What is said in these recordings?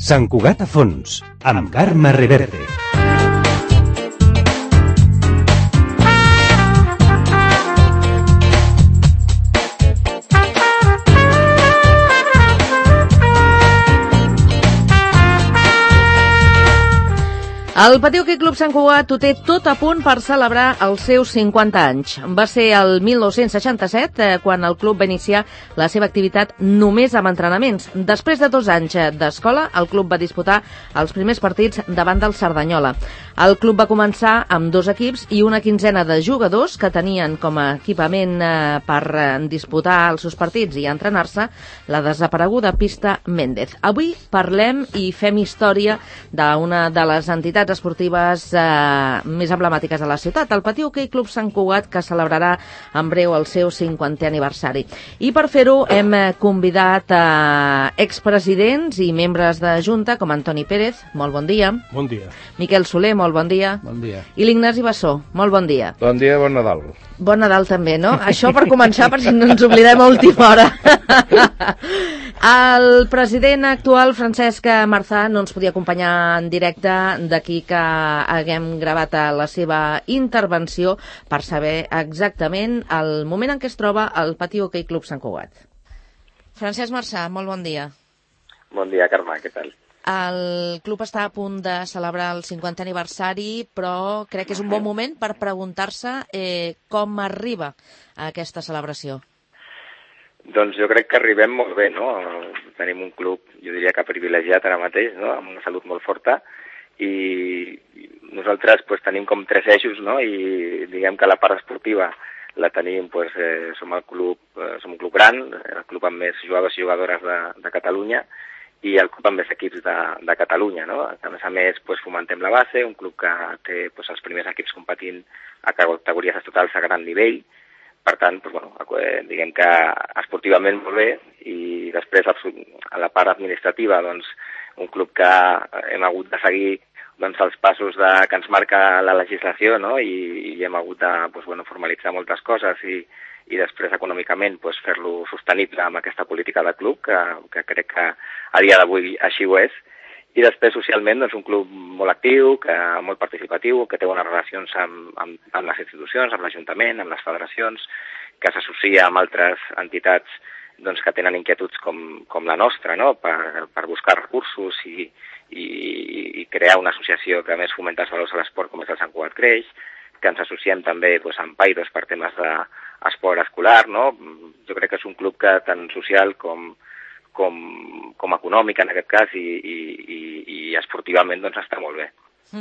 Sant Cugat a fons, amb Carme Reverte. El Patí Hoquei Club Sant Cugat ho té tot a punt per celebrar els seus 50 anys. Va ser el 1967 quan el club va iniciar la seva activitat només amb entrenaments. Després de 2 anys d'escola, el club va disputar els primers partits davant del Cerdanyola. El club va començar amb 2 equips i una quinzena de jugadors que tenien com a equipament per disputar els seus partits i entrenar-se la desapareguda pista Méndez. Avui parlem i fem història d'una de les entitats esportives més emblemàtiques de la ciutat, el Patí Hoquei Club Sant Cugat, que celebrarà en breu el seu 50è aniversari. I per fer-ho hem convidat expresidents i membres de Junta, com Antoni Pérez, molt bon dia. Bon dia. Miquel Soler, molt bon dia. Bon dia. I l'Ignasi Bassó, molt bon dia. Bon dia, bon Nadal. Bon Nadal també, no? Això per començar, per si no ens oblidem a última hora. El president actual, Francesc Marzà, no ens podia acompanyar en directe, d'aquí que haguem gravat la seva intervenció per saber exactament el moment en què es troba el Patí Hoquei Club Sant Cugat. Francesc Marzà, molt bon dia. Bon dia, Carme, què tal? El club està a punt de celebrar el 50è aniversari, però crec que és un bon moment per preguntar-se com arriba a aquesta celebració. Doncs jo crec que arribem molt bé, no? Tenim un club, jo diria que privilegiat ara mateix, no? Amb una salut molt forta, i nosaltres pues, tenim com 3 eixos, no? I diguem que la part esportiva la tenim, pues, som un club gran, el club amb més jugadors i jugadores de Catalunya, i el club amb més equips de Catalunya, no? A més, pues, fomentem la base, un club que té pues, els primers equips competint a categories estatals a gran nivell. Per tant, pues, bueno, diguem que esportivament molt bé, i després a la part administrativa, doncs, un club que hem hagut de seguir doncs, els passos que ens marca la legislació, no? I hem hagut de pues, bueno, formalitzar moltes coses i després econòmicament pues, fer-lo sostenible amb aquesta política de club, que crec que a dia d'avui així ho és. I després socialment doncs, un club molt actiu, molt participatiu, que té bones relacions amb les institucions, amb l'Ajuntament, amb les federacions, que s'associa amb altres entitats doncs, que tenen inquietuds com la nostra, no? per buscar recursos i crear una associació que més fomenta els valors de l'esport com és el Sant Cugat Creix, que ens associem també doncs, amb Paidos per temes d'esport escolar, no? Jo crec que és un club que tant social com econòmic en aquest cas i esportivament doncs, està molt bé.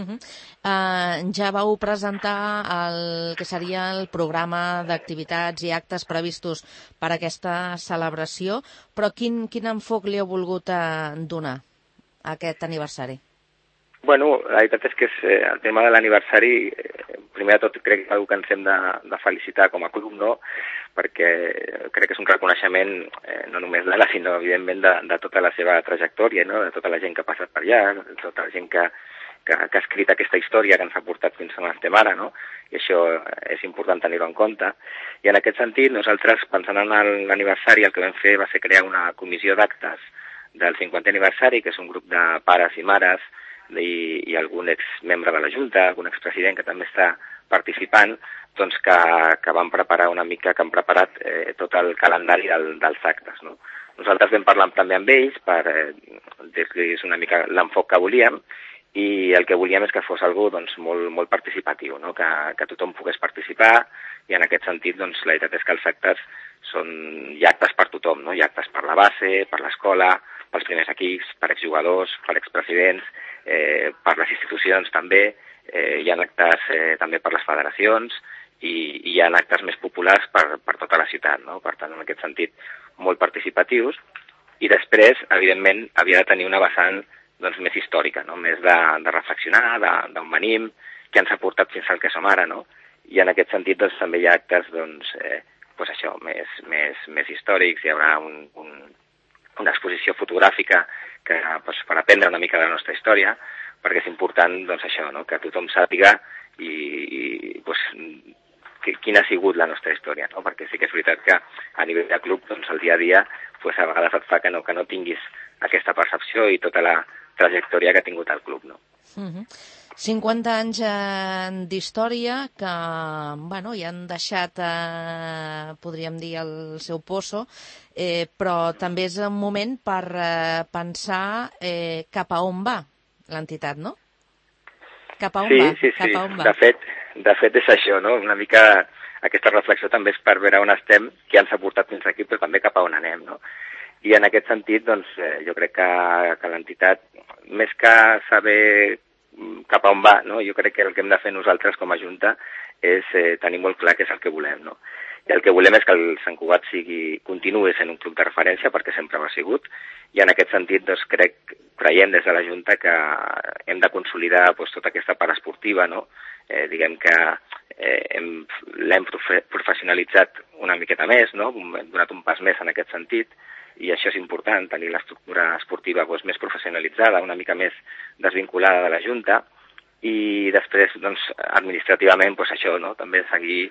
Ja vau presentar el que seria el programa d'activitats i actes previstos per a aquesta celebració, però quin enfoc li heu volgut donar a aquest aniversari? Bueno, la veritat és que el tema de l'aniversari, primer de tot crec que és una que ens hem de felicitar com a club, no? Perquè crec que és un reconeixement no només d'ella, sinó evidentment de tota la seva trajectòria, no? De tota la gent que ha passat per allà, de tota la gent que ha escrit aquesta història que ens ha portat fins on estem ara, no? I això és important tenir-ho en compte. I en aquest sentit, nosaltres, pensant en l'aniversari, el que vam fer va ser crear una comissió d'actes del 50è aniversari, que és un grup de pares i mares i algun exmembre de la Junta, algun expresident que també està participant, doncs que van preparar una mica, que han preparat tot el calendari dels actes, no? Nosaltres vam parlar també amb ells per dir-los una mica l'enfoc que volíem, i el que volíem és que fos algú doncs, molt participatiu, no? Que tothom pogués participar, i en aquest sentit doncs, la veritat és que els actes hi ha actes per tothom, no? Hi ha actes per la base, per l'escola, pels primers equips, per exjugadors, per expresidents, per les institucions també, hi ha actes també per les federacions i hi ha actes més populars per tota la ciutat, no? Per tant, en aquest sentit, molt participatius, i després, evidentment, havia de tenir una vessant doncs, més històrica, no? Més de reflexionar, d'on venim, què ens ha portat fins al que som ara, no? I en aquest sentit doncs, també hi ha actes doncs, pues això, més històrics, hi haurà una exposició fotogràfica que, pues, per aprendre una mica de la nostra història, perquè és important doncs, això, no? Que tothom sàpiga pues, quina ha sigut la nostra història, no? Perquè sí que és veritat que a nivell de club doncs, el dia a dia pues, a vegades et fa que no tinguis aquesta percepció i tota la trajectòria que ha tingut el club, no? 50 anys d'història que, bueno, ja han deixat, podríem dir, el seu poso, però també és un moment per pensar cap a on va l'entitat, no? Cap a on va? Sí. Cap a on va? De fet és això, no? Una mica aquesta reflexió també és per veure on estem, què ens ha portat fins aquí, però també cap a on anem, no? I en aquest sentit, doncs, jo crec que l'entitat, més que saber cap a on va, no? Jo crec que el que hem de fer nosaltres com a Junta és tenir molt clar què és el que volem, no? I el que volem és que el Sant Cugat continuï sent un club de referència, perquè sempre ho ha sigut, i en aquest sentit doncs, creiem des de la Junta que hem de consolidar tota aquesta part esportiva, no? Diguem que l'hem professionalitzat una miqueta més, no? Hem donat un pas més en aquest sentit, i això és important, tenir l'estructura esportiva més professionalitzada, una mica més desvinculada de la Junta, i després, doncs, administrativament, això, no? També seguir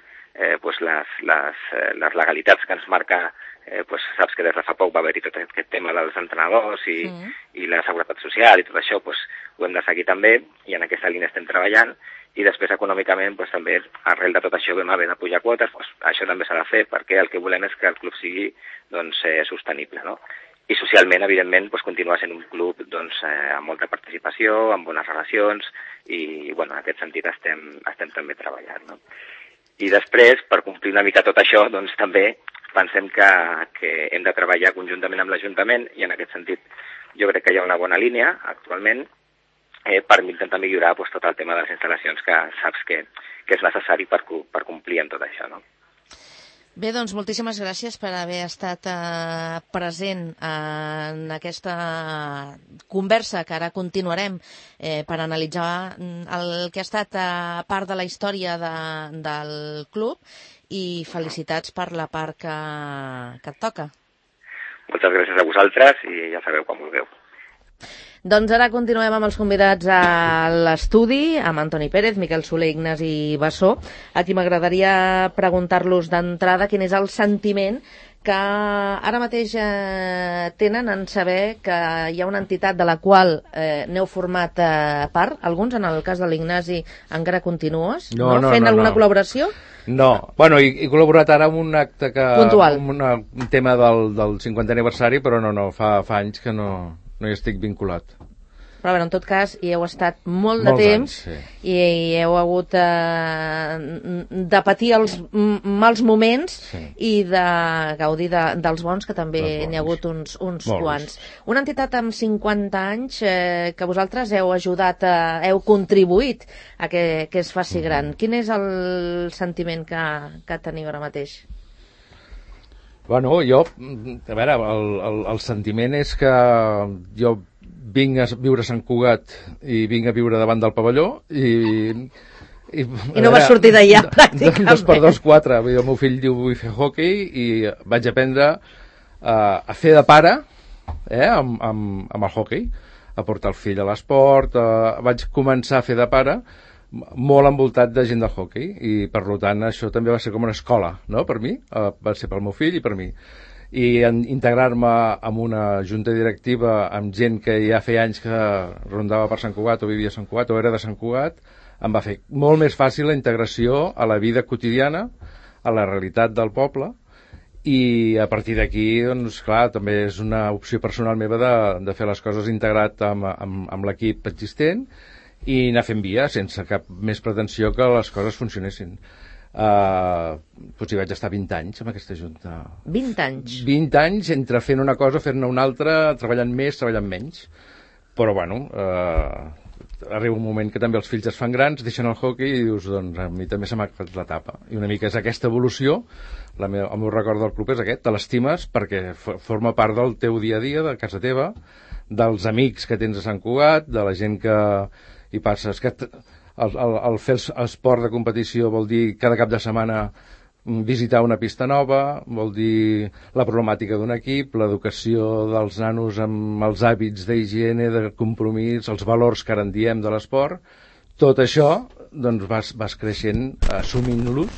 les legalitats que ens marca, saps que des de fa poc va haver-hi tot aquest tema dels entrenadors i la seguretat social i tot això, ho hem de seguir també, i en aquesta línia estem treballant, i després econòmicament també arrel de tot això vam haver de pujar quotes, això també s'ha de fer perquè el que volem és que el club sigui sostenible, no? I socialment, evidentment, continuar sent un club amb molta participació, amb bones relacions, i en aquest sentit estem també treballant, no? I després, per complir una mica tot això, també pensem que hem de treballar conjuntament amb l'Ajuntament, i en aquest sentit jo crec que hi ha una bona línia actualment per intentar millorar tot el tema de les instal·lacions, que saps que és necessari per complir amb tot això, no? Bé, doncs moltíssimes gràcies per haver estat present en aquesta conversa que ara continuarem per analitzar el que ha estat part de la història del club, i felicitats per la part que et toca. Moltes gràcies a vosaltres i ja sabeu quan vulgueu. Doncs ara continuem amb els convidats a l'estudi, amb Antoni Pérez, Miquel Soler, Ignasi Bassó. A qui m'agradaria preguntar-los d'entrada quin és el sentiment que ara mateix tenen en saber que hi ha una entitat de la qual n'heu format part. Alguns, en el cas de l'Ignasi, encara continues? No, fent alguna col·laboració? No, bueno, he col·laborat ara en un acte puntual, un tema del 50è aniversari, però no, fa anys que no hi estic vinculat. Però bueno, en tot cas, hi heu estat molt de temps i heu hagut de patir els mals moments i de gaudir dels bons, que també n'hi ha hagut uns quants. Una entitat amb 50 anys que vosaltres heu ajudat, heu contribuït a que es faci gran. Quin és el sentiment que teniu ara mateix? Bueno, a veure, el sentiment és que jo vinc a viure a Sant Cugat i vinc a viure davant del pavelló i no vas sortir d'allà, pràcticament. 2x2, 4. El meu fill diu vull fer hockey i vaig aprendre a fer de pare amb el hockey, a portar el fill a l'esport. Vaig començar a fer de pare molt envoltat de gent del hockey, i per tant això també va ser com una escola, no? Per mi, va ser pel meu fill i per mi, i integrar-me en una junta directiva amb gent que ja feia anys que rondava per Sant Cugat o vivia a Sant Cugat o era de Sant Cugat, em va fer molt més fàcil la integració a la vida quotidiana, a la realitat del poble, i a partir d'aquí, doncs clar, també és una opció personal meva de fer les coses integrat amb l'equip existent i anar fent via sense cap més pretensió que les coses funcionessin. Potser vaig estar 20 anys amb aquesta junta. 20 anys? 20 anys entre fent una cosa, fer-ne una altra, treballant més, treballant menys. Però bueno, arriba un moment que també els fills es fan grans, deixen el hockey i dius, doncs a mi també se m'ha acabat l'etapa. I una mica és aquesta evolució, el meu record del club és aquest, te l'estimes perquè forma part del teu dia a dia, de casa teva, dels amics que tens a Sant Cugat, de la gent que hi passes, que el fer esport de competició vol dir cada cap de setmana visitar una pista nova, vol dir la problemàtica d'un equip, l'educació dels nanos amb els hàbits d'higiene, de compromís, els valors que ara en diem de l'esport. Tot això doncs vas creixent assumint-los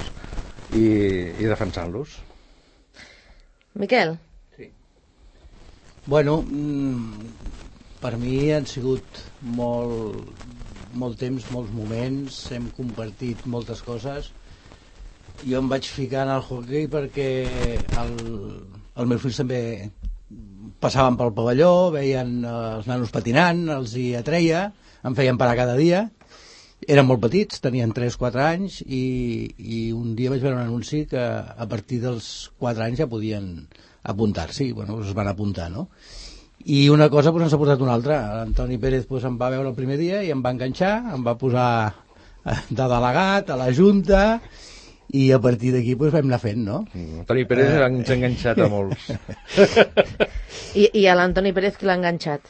i defensant-los. Miquel? Sí. Bueno, Per mi han sigut molt temps, molts moments, hem compartit moltes coses. Jo em vaig ficar en el hoquei perquè els meus fills també passaven pel pavelló, veien els nanos patinant, els hi atreia, em feien parar cada dia. Eren molt petits, tenien 3-4 anys i un dia vaig veure un anunci que a partir dels 4 anys ja podien apuntar-s'hi, bueno, es van apuntar, no? I una cosa ens ha posat una altra. L'Antoni Pérez em va veure el primer dia i em va enganxar, em va posar de delegat a la Junta i a partir d'aquí vam anar fent, no? Antoni Pérez ens ha enganxat a molts. I a l'Antoni Pérez qui l'ha enganxat?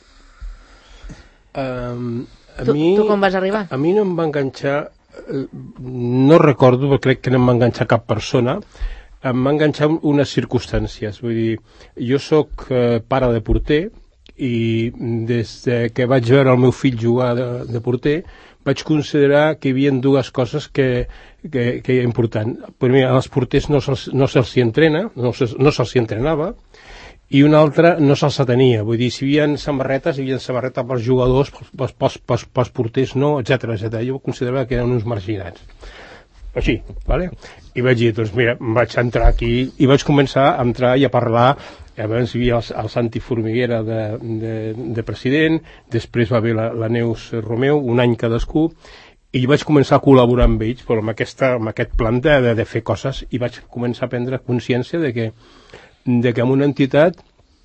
Tu com vas arribar? A mi no em va enganxar, no recordo, perquè crec que no em va enganxar cap persona, em va enganxar unes circumstàncies. Vull dir, jo sóc pare de porter i des que vaig veure el meu fill jugar de porter vaig considerar que hi havia dues coses que era important. Primer, als porters no se'ls entrena, no se'ls entrenava, i una altra no se'ls atenia. Vull dir, si hi havia samarretes pels jugadors, pels porters no, etc. Jo considerava que eren uns marginats. Així, vale? I vaig dir, doncs mira, vaig entrar aquí i vaig començar a entrar i a parlar. Abans hi havia el Santi Formiguera de president, després va haver la Neus Romeu, un any cadascú, i vaig començar a col·laborar amb ells, però amb aquest plan de fer coses, i vaig començar a prendre consciència de que en una entitat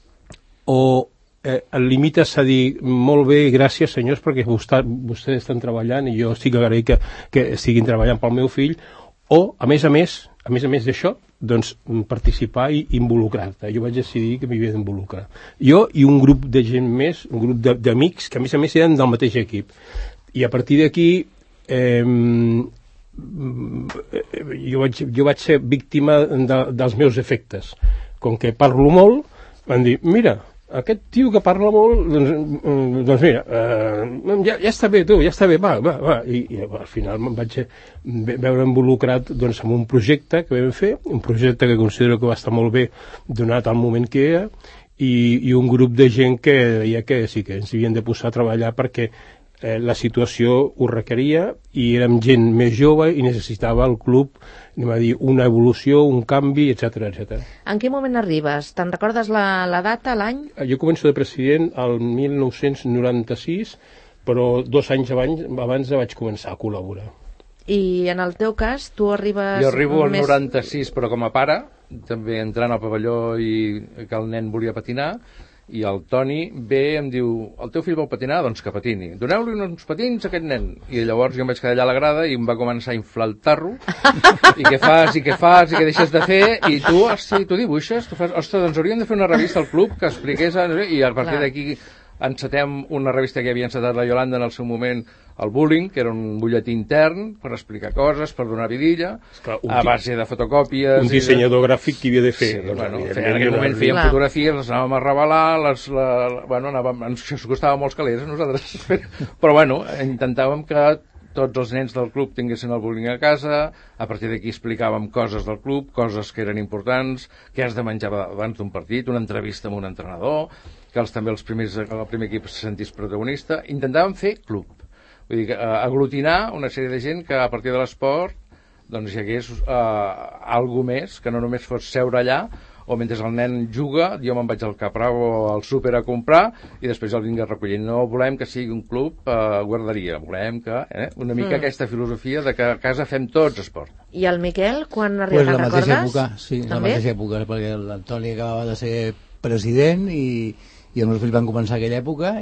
et limites a dir molt bé, gràcies senyors perquè vostès estan treballant i jo estic agraït que estiguin treballant pel meu fill, o a més a més d'això, doncs participar i involucrar-te. Jo vaig decidir que m'hi havia d'involucrar. Jo i un grup de gent més, un grup d'amics que a més eren del mateix equip. I a partir d'aquí jo vaig ser víctima dels meus efectes. Com que parlo molt, van dir, mira, aquest tio que parla molt, doncs mira, ja està bé, tu, ja està bé, va. I al final me'n vaig veure involucrat doncs, en un projecte que vam fer, un projecte que considero que va estar molt bé donat al moment que era, i un grup de gent que deia que sí que ens havien de posar a treballar perquè la situació ho requeria i érem gent més jove i necessitava el club, anem a dir, una evolució, un canvi, etc. En quin moment arribes? Te'n recordes la data, l'any? Jo començo de president el 1996, però 2 anys abans vaig començar a col·laborar. I en el teu cas, tu arribes... Jo arribo al 96, però com a pare, també entrant al pavelló i que el nen volia patinar, i el Toni ve i em diu, el teu fill vol patinar? Doncs que patini. Doneu-li uns patins a aquest nen. I llavors jo em vaig quedar allà a la grada i em va començar a inflar el tarro. I què fas, i què deixes de fer? I tu, hosti, tu dibuixes? Tu fas... Ostres, doncs hauríem de fer una revista al club que expliqués... I a partir d'aquí encetem una revista que havia encetat la Yolanda en el seu moment, el Bullying, que era un butlletí intern per explicar coses, per donar vidilla, a base de fotocòpies... Un dissenyador gràfic que havia de fer. Sí, doncs, en aquell moment fèiem fotografies, les anàvem a revelar, ens costava molts calés a nosaltres, però intentàvem que tots els nens del club tinguessin el bullying a casa, a partir d'aquí explicàvem coses del club, coses que eren importants, què has de menjar abans d'un partit, una entrevista amb un entrenador, que el primer equip se sentís protagonista. Intentàvem fer club, vull dir, aglutinar una sèrie de gent que a partir de l'esport doncs hi hagués alguna més, que no només fos seure allà, o mentre el nen juga, jo me'n vaig al Capravo o al súper a comprar i després el vinc a recollir. No volem que sigui un club guarderia, volem que una mica aquesta filosofia de que a casa fem tots esport. I el Miquel, quan arriba, te'n recordes? La mateixa època, sí, la mateixa època, perquè l'Antoni acabava de ser president i els meus fills van començar aquella època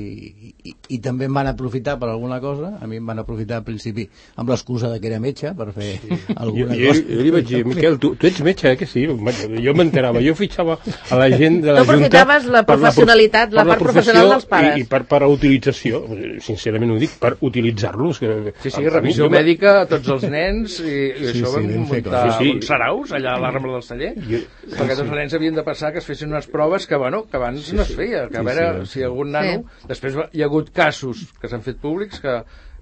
i també em van aprofitar per alguna cosa. A mi em van aprofitar al principi amb l'excusa de que era metge per fer alguna cosa. Jo li vaig dir, Miquel, tu ets metge, que sí? Jo m'enterava, jo fitxava a la gent de la Junta... Tu aprofitaves la professionalitat, la part professional dels pares. I per a utilització, sincerament ho dic, per utilitzar-los. Sí, revisió mèdica a tots els nens i això vam muntar uns saraus allà a la Rambla del Celler, perquè tots els nens havien de passar que es fessin unes proves que abans no es feia, que a veure si algun nano... Després hi ha hagut casos que s'han fet públics que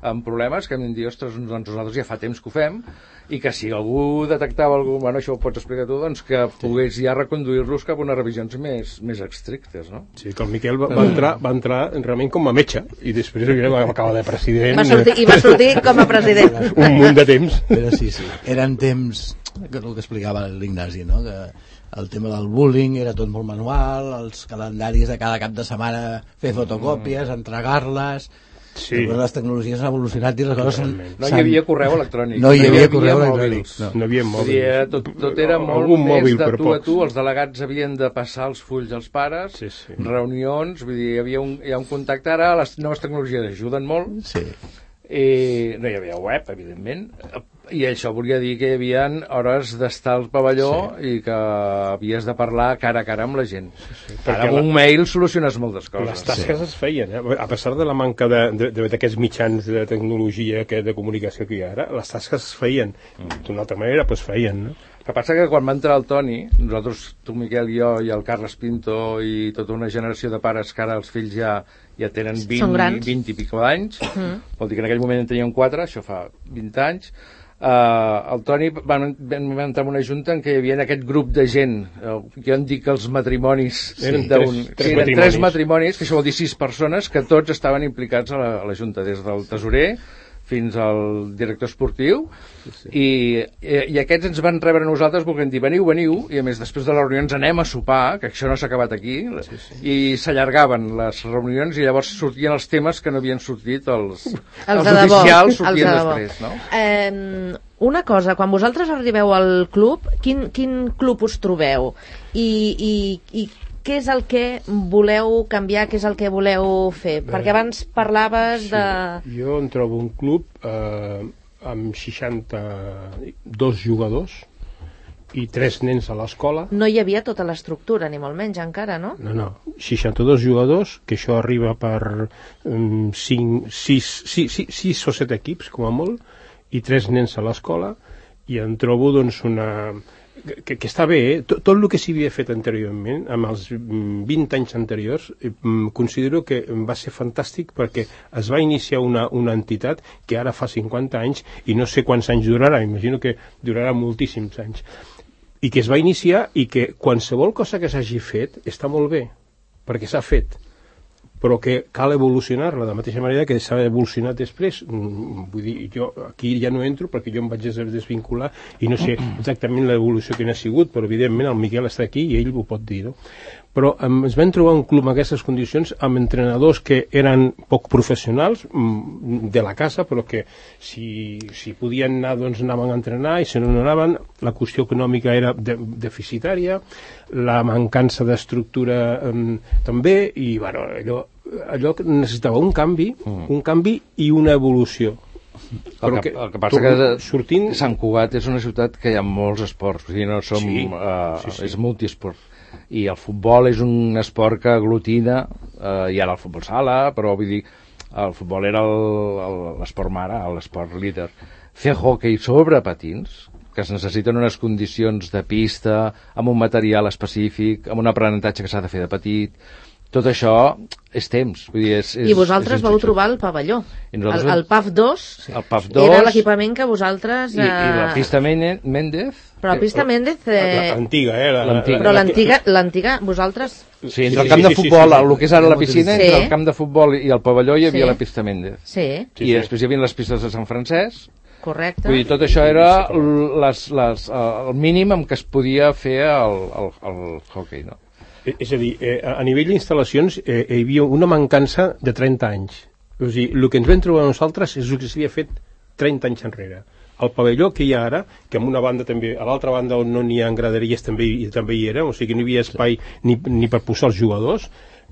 amb problemes, que vam dir, ostres, doncs nosaltres ja fa temps que ho fem, i que si algú detectava algú, bueno, això ho pots explicar tu, doncs que pogués ja reconduir-los cap a unes revisions més estrictes, no? Sí, que el Miquel va entrar realment com a metge, i després va acabar de president. Va sortir com a president. Un munt de temps. Però sí, eren temps, que el que explicava l'Ignasi, no? Que el tema del bullying era tot molt manual, els calendaris de cada cap de setmana fer fotocòpies, entregar-les. Sí. Les tecnologies han evolucionat i les coses no hi havia correu electrònic, no hi havia correu electrònic, no hi havia mòbils. Tot era molt més de tu a tu, els delegats havien de passar els fulls als pares, reunions, vull dir, hi ha un contacte. Ara les noves tecnologies ajuden molt, i no hi havia web, evidentment, i això volia dir que hi havia hores d'estar al pavelló i que havies de parlar cara a cara amb la gent. Ara amb un mail soluciones moltes coses. Les tasques es feien, a pesar de la manca d'aquests mitjans de tecnologia de comunicació que hi ha ara, les tasques es feien d'una altra manera, doncs feien, no? El que passa que quan va entrar el Toni, nosaltres, tu, Miquel, i jo, i el Carles Pinto, i tota una generació de pares que ara els fills ja tenen 20 i pico d'anys, vol dir que en aquell moment en tenien 4, això fa 20 anys, el Toni vam entrar en una junta en què hi havia aquest grup de gent, jo en dic que els matrimonis eren tres matrimonis, que això vol dir 6 persones, que tots estaven implicats a la junta, des del tesorer fins al director esportiu, i aquests ens van rebre a nosaltres volent dir, veniu, i a més després de les reunions anem a sopar, que això no s'ha acabat aquí, i s'allargaven les reunions i llavors sortien els temes que no havien sortit, els oficials sortien després, no? Una cosa, quan vosaltres arribeu al club, quin club us trobeu? I què és el que voleu canviar, què és el que voleu fer? Perquè abans parlaves de... Jo em trobo un club amb 62 jugadors i 3 nens a l'escola. No hi havia tota l'estructura, ni molt menys encara, no? No, 62 jugadors, que això arriba per 6 o 7 equips, com a molt, i 3 nens a l'escola, i em trobo doncs que està bé, tot el que s'havia fet anteriorment, amb els 20 anys anteriors, considero que va ser fantàstic perquè es va iniciar una entitat que ara fa 50 anys i no sé quants anys durarà, imagino que durarà moltíssims anys, i que es va iniciar i que qualsevol cosa que s'hagi fet està molt bé, perquè s'ha fet, però que cal evolucionar-la de la mateixa manera que s'ha evolucionat després. Vull dir, jo aquí ja no entro perquè jo em vaig desvincular i no sé exactament l'evolució que n'ha sigut, però evidentment el Miquel està aquí i ell ho pot dir, no? Però ens vam trobar un club en aquestes condicions amb entrenadors que eren poc professionals de la casa, però que si podien anar, doncs anaven a entrenar, i si no anaven, la qüestió econòmica era deficitària, la mancança d'estructura també, i bueno, allò que necessitava un canvi i una evolució. El que passa que Sant Cugat és una ciutat que hi ha molts esports, o sigui, no som, és multiesport, i el futbol és un esport que aglutina, i ara el futbol sala, però vull dir, el futbol era l'esport mare, l'esport líder. Fer hoquei sobre patins, que es necessiten unes condicions de pista, amb un material específic, amb un aprenentatge que s'ha de fer de petit, tot això és temps. Vull dir, I vosaltres vau trobar el pavelló. El PAF 2 era l'equipament que vosaltres... I la pista Méndez... Però la pista Méndez... L'antiga, Però l'antiga, vosaltres... Sí, entre el camp de futbol, el que és ara la piscina, entre el camp de futbol i el pavelló hi havia la pista Méndez. Sí. I després hi havia les pistes de Sant Francesc. Correcte. Vull dir, tot això era el mínim amb què es podia fer el hoquei, no? És a dir, a nivell d'instal·lacions hi havia una mancança de 30 anys. O sigui, el que ens vam trobar nosaltres és el que s'havia fet 30 anys enrere. El pavelló que hi ha ara, que en una banda també, a l'altra banda on no n'hi ha graderies també hi era, o sigui que no hi havia espai ni per posar els jugadors.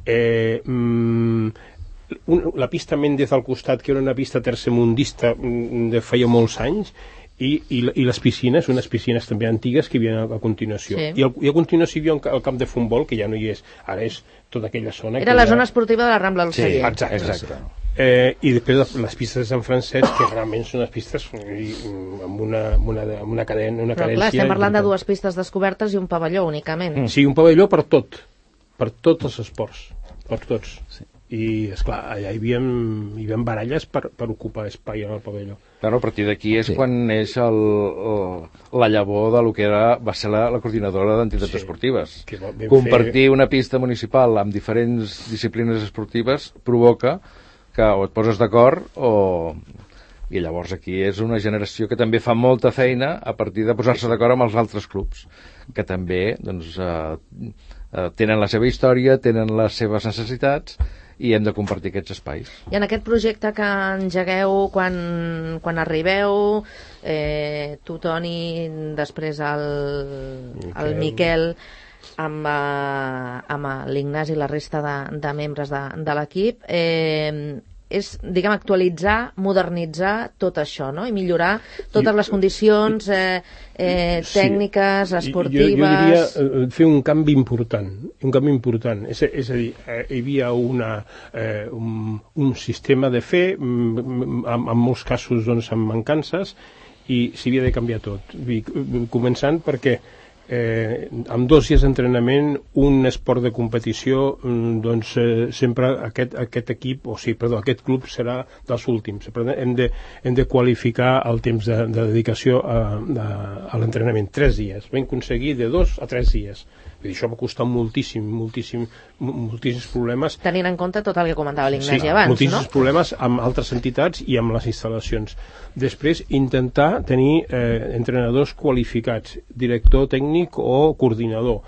La pista Méndez al costat, que era una pista tercermundista de feia molts anys, i les piscines, unes piscines també antigues que hi havia a continuació. I a continuació hi havia el camp de futbol, que ja no hi és, ara és tota aquella zona. Era la zona esportiva de la Rambla del Celler. Exacte. I després les pistes de Sant Francesc, que realment són unes pistes amb una cadència... Però clar, estem parlant de 2 pistes descobertes i un pavelló únicament. Sí, un pavelló per tots els esports, per tots. i esclar, allà hi havia baralles per ocupar espai en el pavelló. Claro, a partir d'aquí és quan neix la llavor de lo que va ser la coordinadora d'entitats esportives. Compartir una pista municipal amb diferents disciplines esportives provoca que o et poses d'acord i llavors aquí és una generació que també fa molta feina a partir de posar-se d'acord amb els altres clubs, que també doncs, tenen la seva història, tenen les seves necessitats i hem de compartir aquests espais. I en aquest projecte que engegueu quan arribeu, tu, Toni, després el Miquel, amb l'Ignasi i la resta de membres de l'equip, és, diguem, actualitzar, modernitzar tot això, no? I millorar totes les condicions tècniques, esportives... Jo diria fer un canvi important. És a dir, hi havia un sistema de fer, en molts casos doncs, amb mancances, i s'havia de canviar tot. Començant perquè amb 2 dies d'entrenament, un esport de competició, doncs sempre aquest club serà dels últims. Hem de qualificar el temps de dedicació a l'entrenament. 3 dies. Vam aconseguir de 2 a 3 dies. Això va costar moltíssims problemes. Tenint en compte tot el que comentava l'Ignasi abans, no? Moltíssims problemes amb altres entitats i amb les instal·lacions. Després, intentar tenir entrenadors qualificats, director tècnic o coordinador,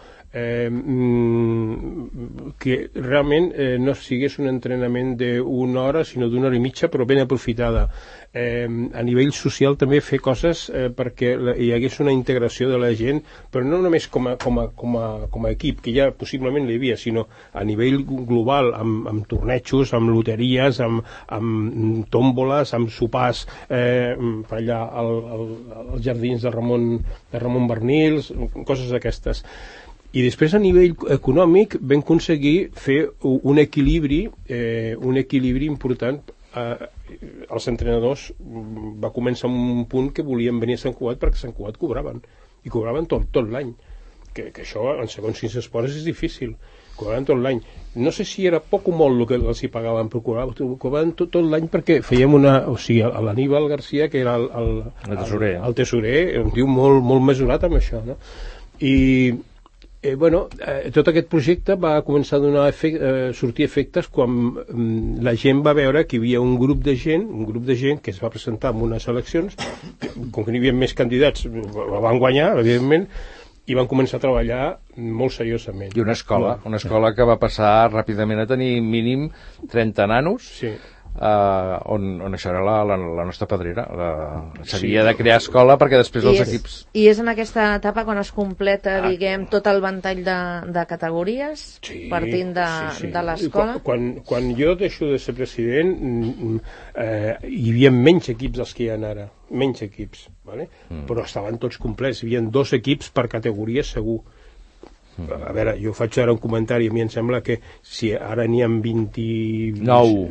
que realment no sigués un entrenament d'1 hora, sinó d'1 hora i mitja, però ben aprofitada. A nivell social també fer coses perquè hi hagués una integració de la gent, però no només com a equip, que ja possiblement hi havia, sinó a nivell global, amb tornejos, amb loteries, amb tòmboles, amb sopars per allà als jardins de Ramon Bernils, coses d'aquestes. I després, a nivell econòmic, vam aconseguir fer un equilibri important. Els entrenadors va començar en un punt que volien venir a Sant Cugat perquè a Sant Cugat cobraven tot l'any, que això en segons quins esports és difícil, cobraven tot l'any. No sé si era poc o molt el que els hi pagaven, però cobraven tot l'any perquè fèiem l'Aníbal Garcia, que era el tesorer, un tio molt mesurat amb això, no? I tot aquest projecte va començar a sortir efectes quan la gent va veure que hi havia un grup de gent que es va presentar en unes eleccions, com que n'hi havia més candidats, van guanyar, evidentment, i van començar a treballar molt seriosament. I una escola que va passar ràpidament a tenir mínim 30 nanos, sí. On això era la nostra pedrera. S'havia de crear escola perquè després els equips... I és en aquesta etapa quan es completa, diguem, tot el ventall de categories, partint de l'escola? Quan jo deixo de ser president hi havia menys equips dels que hi ha ara, menys equips, vale? Però estaven tots complets, hi havia 2 equips per categoria segur. A veure, jo faig ara un comentari, a mi em sembla que si ara n'hi ha 29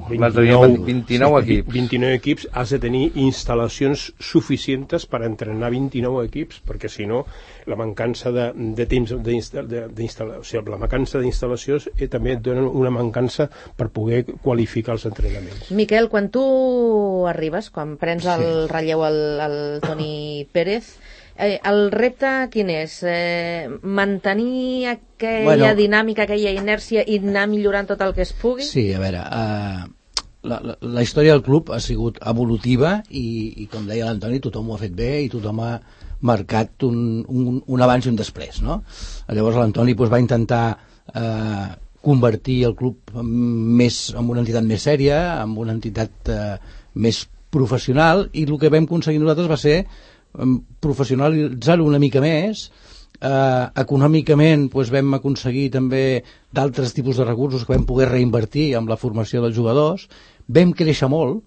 equips, has de tenir instal·lacions suficients per entrenar 29 equips, perquè si no la mancança de temps d'instal·lació, la mancança d'instal·lacions també et dona una mancança per poder qualificar els entrenaments. Miquel, quan tu arribes, quan prens el relleu al Toni Pérez, el repte quin és? Mantenir aquella dinàmica, aquella inèrcia i anar millorant tot el que es pugui? Sí, a veure, la història del club ha sigut evolutiva i com deia l'Antoni, tothom ho ha fet bé i tothom ha marcat un abans i un després, no? Llavors l'Antoni va intentar convertir el club en una entitat més sèria, en una entitat més professional, i el que vam aconseguir nosaltres va ser professionalitzar-ho una mica més. Econòmicament vam aconseguir també d'altres tipus de recursos que vam poder reinvertir amb la formació dels jugadors. Vam créixer molt.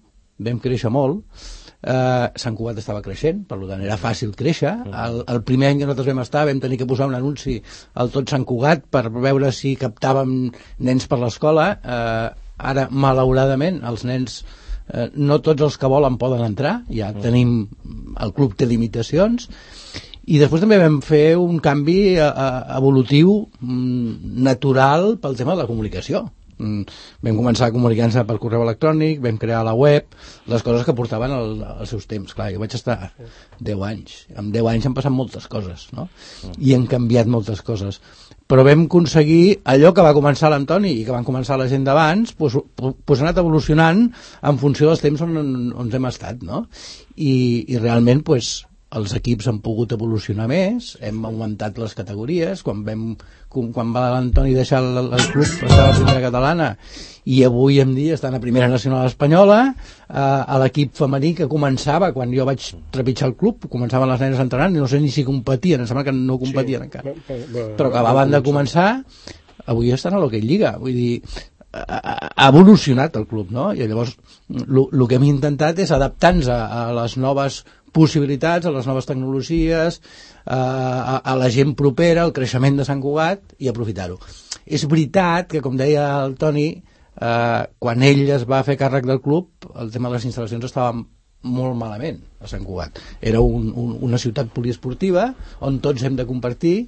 Sant Cugat estava creixent, per tant era fàcil créixer. El primer any que nosaltres vam estar vam tenir que posar un anunci al tot Sant Cugat per veure si captàvem nens per l'escola. Ara, malauradament, els nens no tots els que volen poden entrar, ja tenim, el club té limitacions, i després també vam fer un canvi evolutiu natural pel tema de la comunicació. Vam començar a comunicar-nos per correu electrònic, vam crear la web, les coses que portaven als seus temps. Clar, jo vaig estar 10 anys. En 10 anys han passat moltes coses, no? I han canviat moltes coses. Però vam aconseguir allò que va començar l'Antoni i que van començar la gent d'abans, doncs ha anat evolucionant en funció dels temps on hem estat, no? I realment, doncs, els equips han pogut evolucionar més, hem augmentat les categories, quan va l'Antoni deixar el club, estava a primera catalana, i avui en dia estan a primera nacional espanyola, a l'equip femení que començava, quan jo vaig trepitjar el club, començaven les nenes entrenant, i no sé ni si competien, em sembla que no competien encara, però acabaven de començar, avui estan a l'Hockey Lliga, vull dir, ha evolucionat el club, no? I llavors el que hem intentat és adaptar-nos a les noves possibilitats, a les noves tecnologies, a la gent propera, al creixement de Sant Cugat i aprofitar-ho. És veritat que, com deia el Toni, quan ell es va fer càrrec del club, el tema de les instal·lacions estava molt malament a Sant Cugat. Era una ciutat poliesportiva on tots hem de compartir.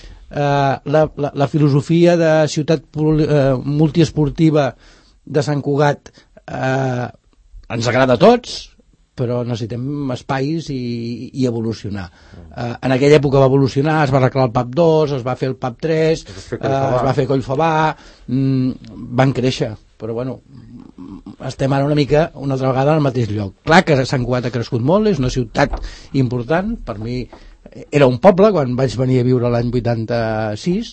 La filosofia de ciutat multiesportiva de Sant Cugat ens agrada a tots, però necessitem espais i evolucionar. En aquella època va evolucionar, es va arreglar el PAP 2, es va fer el PAP 3, es va fer Collfabà, van créixer, però bueno, estem ara una altra vegada al mateix lloc. Clar que Sant Cugat ha crescut molt, és una ciutat important, per mi era un poble quan vaig venir a viure l'any 86,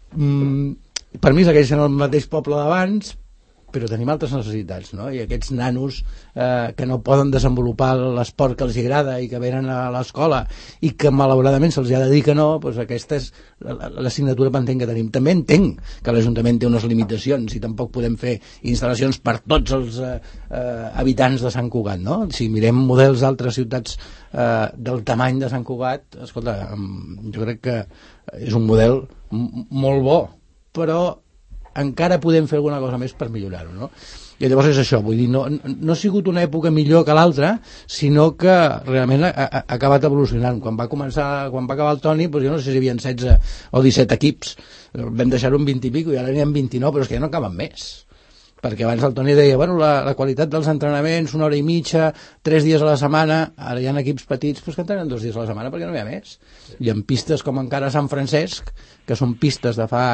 per mi segueix sent el mateix poble d'abans, però tenim altres necessitats, no? I aquests nanos que no poden desenvolupar l'esport que els agrada i que venen a l'escola i que malauradament se'ls ha de dir que no, doncs aquesta és l'assignatura pendent que tenim. També entenc que l'Ajuntament té unes limitacions i tampoc podem fer instal·lacions per tots els habitants de Sant Cugat, no? Si mirem models d'altres ciutats del tamany de Sant Cugat, escolta, jo crec que és un model molt bo, però encara podem fer alguna cosa més per millorar-ho, no? I llavors és això, vull dir, no ha sigut una època millor que l'altra, sinó que realment ha acabat evolucionant. Quan va acabar el Toni, doncs jo no sé si hi havia 16 o 17 equips, vam deixar-ho en 20 i pico, i ara n'hi ha 29, però és que ja no acaben més. Perquè abans el Toni deia, bueno, la qualitat dels entrenaments, 1 hora i mitja, 3 dies a la setmana, ara hi ha equips petits que entrenen 2 dies a la setmana perquè no hi ha més. Hi ha pistes com encara a Sant Francesc, que són pistes de fa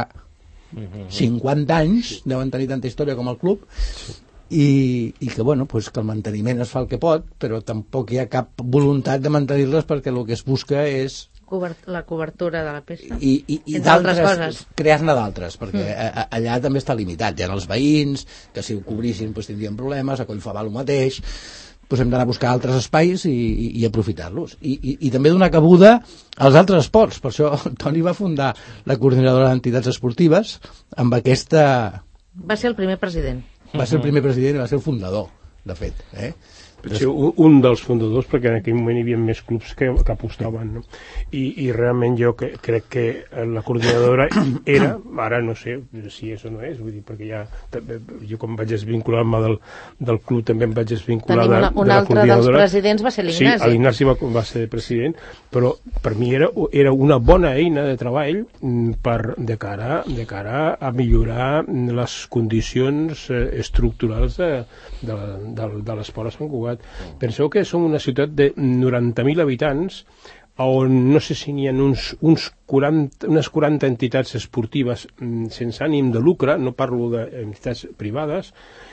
50 anys, deuen tenir tanta història com el club, i que, bueno, pues que el manteniment es fa el que pot, però tampoc hi ha cap voluntat de mantenir-les perquè el que es busca és la cobertura de la pista i d'altres, crear-ne d'altres, perquè allà també està limitat, hi ha els veïns que si ho cobrissin doncs tindrien problemes, a Collfabà el mateix, doncs hem d'anar a buscar altres espais i aprofitar-los i també donar cabuda als altres esports. Per això Toni va fundar la coordinadora d'entitats esportives amb aquesta... Va ser el primer president. Va ser el primer president i va ser el fundador, de fet, Sí, un dels fundadors, perquè en aquell moment hi havia més clubs que apostaven, no? I realment jo crec que la coordinadora era, ara no sé si és o no és, vull dir, perquè ja jo quan vaig desvincular-me del club també em vaig desvincular de la coordinadora. Un altre dels presidents va ser l'Ignasi. Sí, l'Ignasi va ser president, però per mi era una bona eina de treball de cara a millorar les condicions estructurals de l'esport a Sant Cugat. Penseu que som una ciutat de 90.000 habitants on no sé si n'hi ha unes 40 entitats esportives sense ànim de lucre, no parlo d'entitats privades,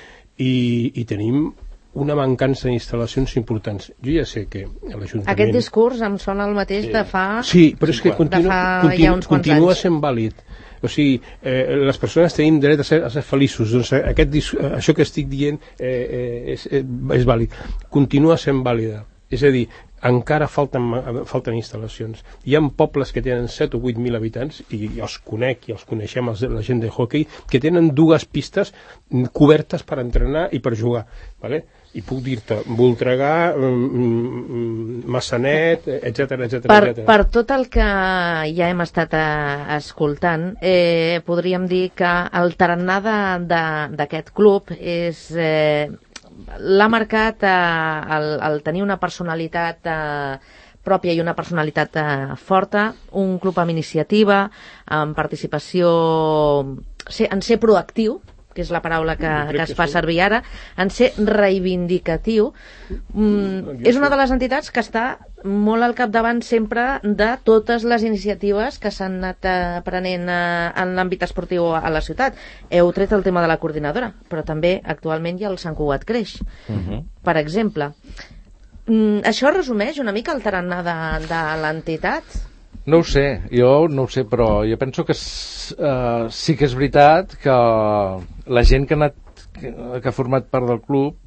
i tenim una mancança d'instal·lacions importants. Jo ja sé que l'Ajuntament... Aquest discurs em sona el mateix de fa... Sí, però és que continua sent vàlid. O sigui, les persones tenim dret a ser feliços, doncs això que estic dient és vàlid, continua sent vàlida, és a dir, encara falten instal·lacions. Hi ha pobles que tenen 7 o 8.000 habitants, i els conec, i els coneixem la gent de hockey, que tenen 2 pistes cobertes per entrenar i per jugar, vale? I puc dir-te Voltregà, Massanet, etc. Per tot el que ja hem estat escoltant, podríem dir que el tarannà d'aquest club l'ha marcat el tenir una personalitat pròpia i una personalitat forta, un club amb iniciativa, amb participació, en ser proactiu, que és la paraula que es fa servir ara, en ser reivindicatiu. És una de les entitats que està molt al capdavant sempre de totes les iniciatives que s'han anat prenent en l'àmbit esportiu a la ciutat. Heu tret el tema de la coordinadora, però també actualment hi ha el Sant Cugat Creix, per exemple. Això resumeix una mica el tarannà de l'entitat? No ho sé, però jo penso que sí que és veritat que la gent que ha format part del club,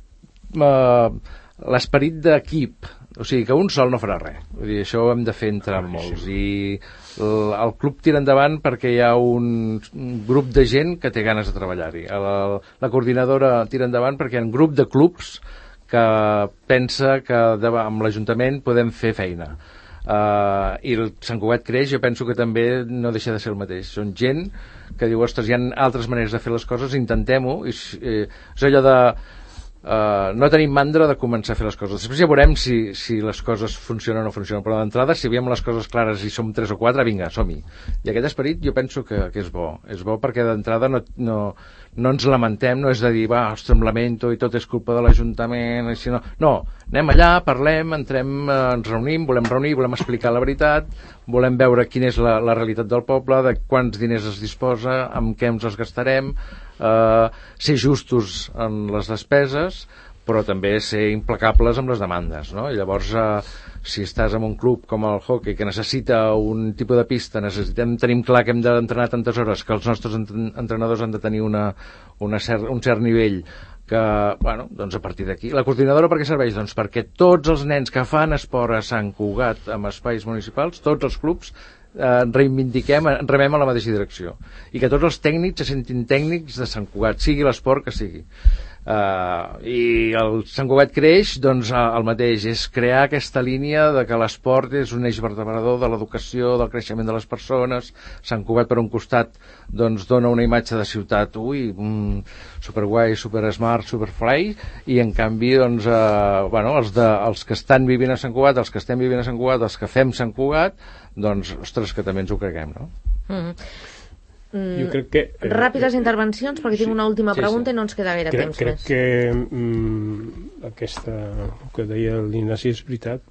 l'esperit d'equip, o sigui, que un sol no farà res. Vull dir, això ho hem de fer entre molts. I el club tira endavant perquè hi ha un grup de gent que té ganes de treballar-hi. La coordinadora tira endavant perquè hi ha un grup de clubs que pensa que amb l'Ajuntament podem fer feina. I el Sant Cugat Creix jo penso que també no deixa de ser el mateix. Són gent que diu, ostres, hi ha altres maneres de fer les coses, intentem-ho. És allò de no tenim mandra de començar a fer les coses. Després ja veurem si les coses funcionen o no funcionen, però d'entrada, si veiem les coses clares i som 3 o 4, vinga, som-hi. I aquest esperit jo penso que és bo. És bo perquè d'entrada no ens lamentem, no és de dir, ostres, em lamento i tot és culpa de l'Ajuntament, no, anem allà, parlem, entrem, ens reunim, volem explicar la veritat, volem veure quina és la realitat del poble, de quants diners es disposa, amb què ens els gastarem, ser justos en les despeses, però també ser implacables amb les demandes, no? I llavors, si estàs en un club com el hockey que necessita un tipus de pista, tenim clar que hem d'entrenar tantes hores, que els nostres entrenadors han de tenir un cert nivell, que, bueno, doncs a partir d'aquí. La coordinadora per què serveix? Doncs perquè tots els nens que fan esport a Sant Cugat amb espais municipals, tots els clubs, reivindiquem, remem a la mateixa direcció. I que tots els tècnics se sentin tècnics de Sant Cugat, sigui l'esport que sigui. I el Sant Cugat Creix, doncs el mateix, és crear aquesta línia de que l'esport és un eix vertebrador de l'educació, del creixement de les persones. Sant Cugat, per un costat, doncs dona una imatge de ciutat, superguai, supersmart, superfly, i en canvi, doncs, els que estan vivint a Sant Cugat, els que estem vivint a Sant Cugat, els que fem Sant Cugat, doncs, ostres, que també ens ho creguem, no? Jo crec que... Ràpides intervencions, perquè tinc una última pregunta i no ens queda gaire temps Crec més. que aquesta, que deia l'Ignasi, és veritat.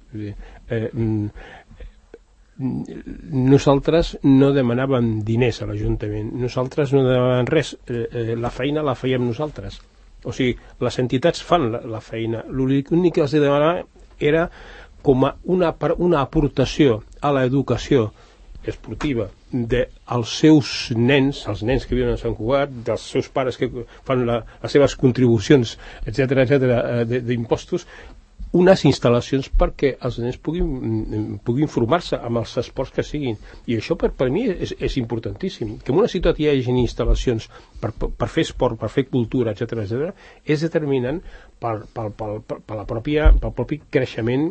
Nosaltres no demanàvem diners a l'Ajuntament, nosaltres no demanàvem res, la feina la fèiem nosaltres. O sigui, les entitats fan la feina. L'únic que els demanàvem era com a una aportació a l'educació esportiva dels seus nens, els nens que viuen a Sant Cugat, dels seus pares que fan les seves contribucions, etc d'impostos, unes instal·lacions perquè els nens puguin formar-se amb els esports que siguin. I això per mi és importantíssim. Que en una ciutat hi hagi instal·lacions per fer esport, per fer cultura, etc és determinant pel propi creixement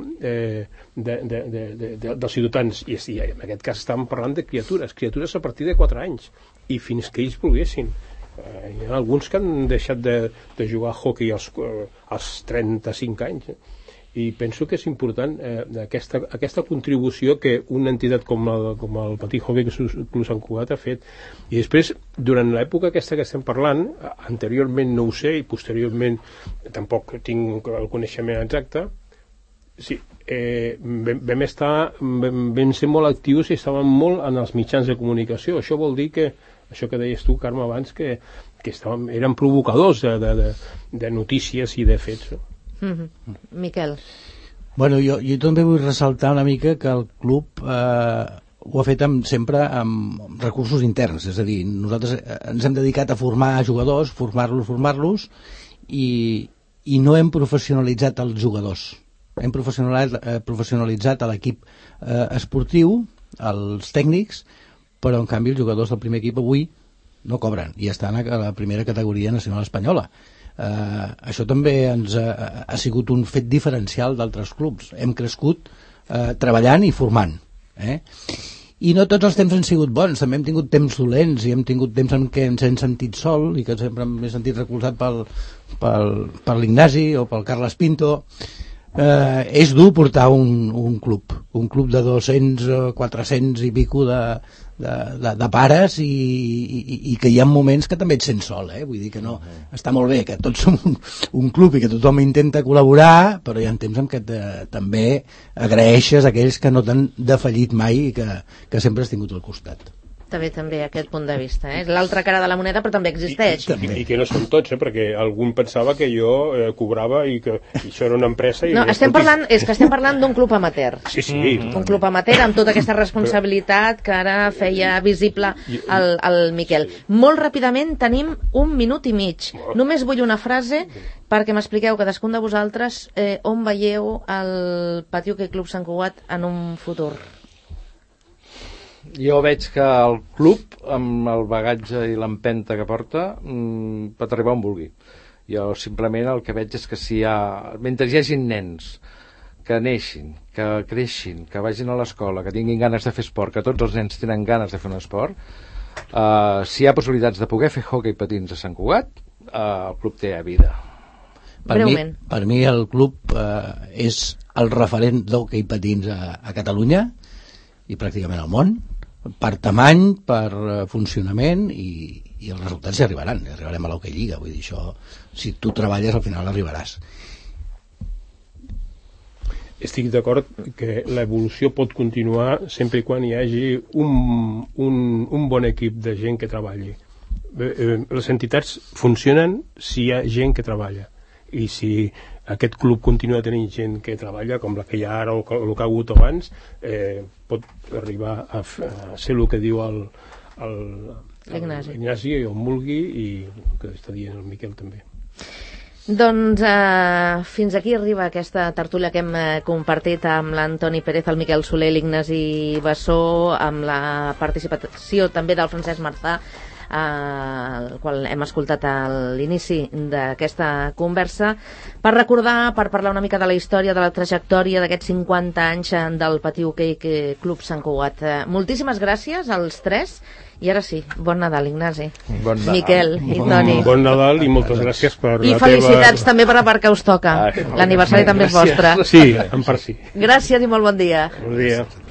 dels ciutadans. I en aquest cas estàvem parlant de criatures a partir de 4 anys i fins que ells volguessin. Hi ha alguns que han deixat de jugar a hockey als 35 anys. I penso que és important aquesta contribució que una entitat com el Petit Hockey Club Sant Cugat ha fet. I després, durant l'època aquesta que estem parlant, anteriorment no ho sé i posteriorment tampoc tinc el coneixement exacte, sí, vam ser molt actius i estàvem molt en els mitjans de comunicació. Això vol dir que, això que deies tu, Carme, abans, que eren provocadors de notícies i de fets. Miquel. Bueno, jo també vull ressaltar una mica que el club ho ha fet sempre amb recursos interns, és a dir, nosaltres ens hem dedicat a formar jugadors, formar-los i no hem professionalitzat els jugadors. Hem professionalitzat l'equip esportiu, els tècnics, però en canvi els jugadors del primer equip avui no cobren i estan a la primera categoria nacional espanyola. Això també ha sigut un fet diferencial d'altres clubs. Hem crescut treballant i formant, i no tots els temps han sigut bons, també hem tingut temps dolents i hem tingut temps en què ens hem sentit sol i que sempre m'he sentit recolzat per l'Ignasi o pel Carles Pinto. És dur portar un club de 200, 400 i pico de pares i que hi ha moments que també et sents sol, vull dir que no, està molt bé que tots som un club i que tothom intenta col·laborar, però hi ha temps en què també agraeixes aquells que no t'han defallit mai i que sempre has tingut al costat. També aquest punt de vista, és l'altra cara de la moneda, però també existeix. I que no són tots, perquè algun pensava que jo cobrava i que això era una empresa. No, estem parlant d'un club amateur. Sí. Un club amateur amb tota aquesta responsabilitat que ara feia visible el Miquel. Molt ràpidament tenim 1 minut i mig. Només vull una frase perquè m'expliqueu cadascun de vosaltres on veieu el Patí Hoquei Club Sant Cugat en un futur. Jo veig que el club, amb el bagatge i l'empenta que porta, pot arribar on vulgui. Jo simplement el que veig és que mentre hi hagi nens que neixin, que creixin, que vagin a l'escola, que tinguin ganes de fer esport, que tots els nens tenen ganes de fer un esport, si hi ha possibilitats de poder fer hoquei patins a Sant Cugat, el club té vida. Per mi el club és el referent d'hoquei patins a Catalunya i pràcticament al món, per tamany, per funcionament i els resultats hi arribarem a l'Hoquei Lliga, vull dir, això si tu treballes al final arribaràs. Estic d'acord que l'evolució pot continuar sempre i quan hi hagi un bon equip de gent que treballi. Les entitats funcionen si hi ha gent que treballa, i si aquest club continua tenint gent que treballa com la que hi ha ara o el que ha hagut abans, pot arribar a ser el que diu l'Ignasi on vulgui, i el que està dient el Miquel també. Doncs fins aquí arriba aquesta tertúlia que hem compartit amb l'Antoni Pérez, el Miquel Soler, l'Ignasi Bassó, amb la participació també del Francesc Marzà, el qual hem escoltat a l'inici d'aquesta conversa, per recordar, per parlar una mica de la història, de la trajectòria d'aquests 50 anys del Patí Hoquei Club Sant Cugat. Moltíssimes gràcies als tres, i ara sí, bon Nadal, Ignasi, Miquel i Toni. Bon Nadal i moltes gràcies per I felicitats també per la part que us toca. L'aniversari també és vostre. Sí, en part sí. Gràcies i molt bon dia. Bon dia.